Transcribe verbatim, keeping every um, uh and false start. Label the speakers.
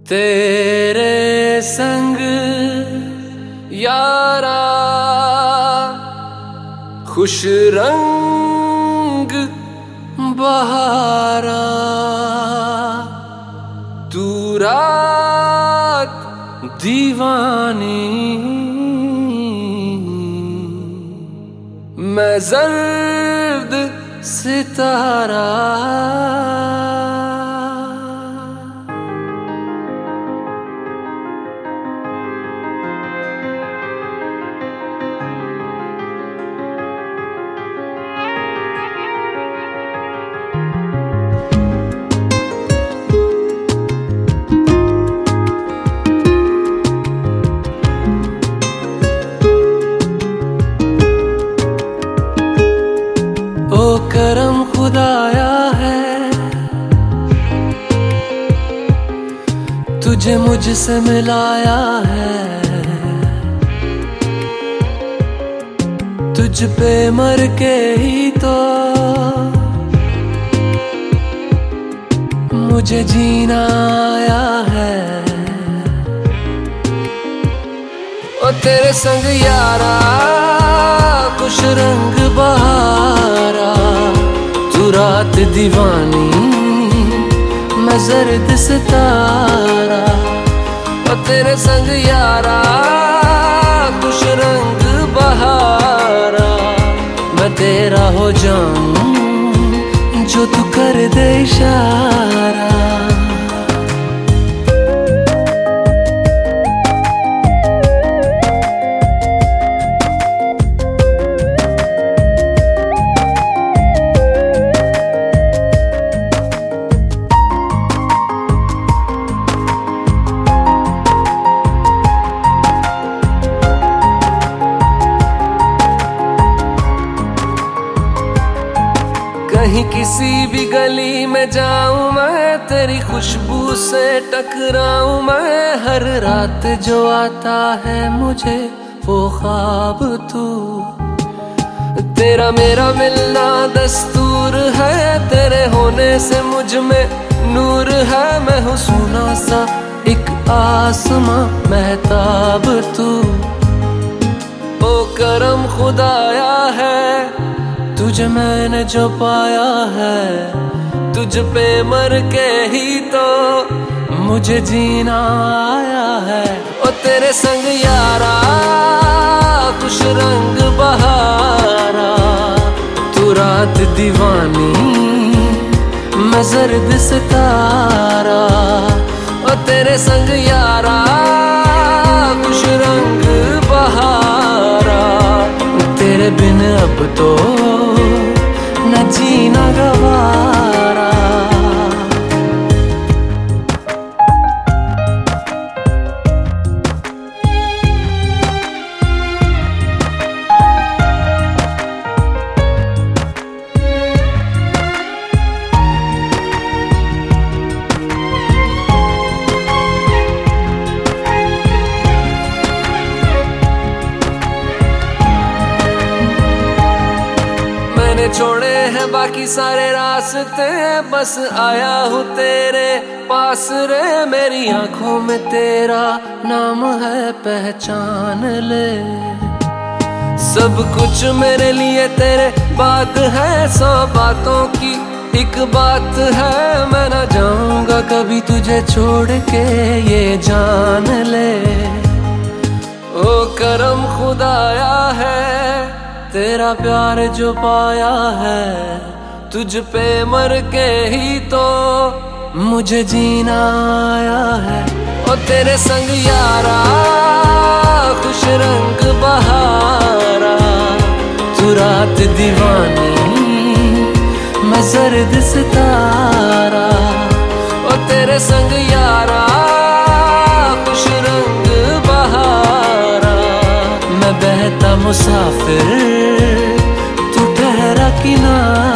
Speaker 1: तेरे संग यारा खुश रंग बहारा, तू रात दीवानी, मैं जर्द सितारा। ओ करम खुदाया है, तुझे मुझसे मिलाया है, तुझ पे मर के ही तो मुझे जीना आया है। ओ तेरे संग यारा खुश रंग बहारा, तू रात दीवानी, मैं जर्द सितारा। ओ तेरे संग यारा खुश रंग बहारा, मैं तेरा हो जाऊं जो तू कर दे इशारा। कहीं किसी भी गली में जाऊं मैं, तेरी खुशबू से टकराऊं मैं, हर रात जो आता है मुझे वो ख्वाब तू। तेरा मेरा मिलना दस्तूर है, तेरे होने से मुझ में नूर है, मैं हूँ सोना सा एक आसमां महताब तू। ओ करम खुदाया है, तुझे मैंने जो पाया है, तुझ पे मर के ही तो मुझे जीना आया है। ओ तेरे संग यारा खुश रंग बहारा, तू रात दीवानी, मैं जर्द सितारा। ओ तेरे संग यारा खुश रंग बहारा, तेरे बिन अब तो न जीना गवारा। मैंने छोड़े हैं बाकी सारे रास्ते, बस आया हूँ तेरे पास रे। मेरी आंखों में तेरा नाम है, पहचान ले। सब कुछ मेरे लिए तेरे बात है, सौ बातों की एक बात है, मैं ना जाऊंगा कभी तुझे छोड़ के, ये जान ले। ओ करम खुदाया है, तेरा प्यार जो पाया है, तुझ पे मर के ही तो मुझे जीना आया है। ओ तेरे संग यारा खुश रंग बहारा, तू रात दीवानी, मैं जर्द सितारा। ओ तेरे संग यारा खुश रंग बहारा, मैं बहता मुसाफिर, तू ठहरा किनारा।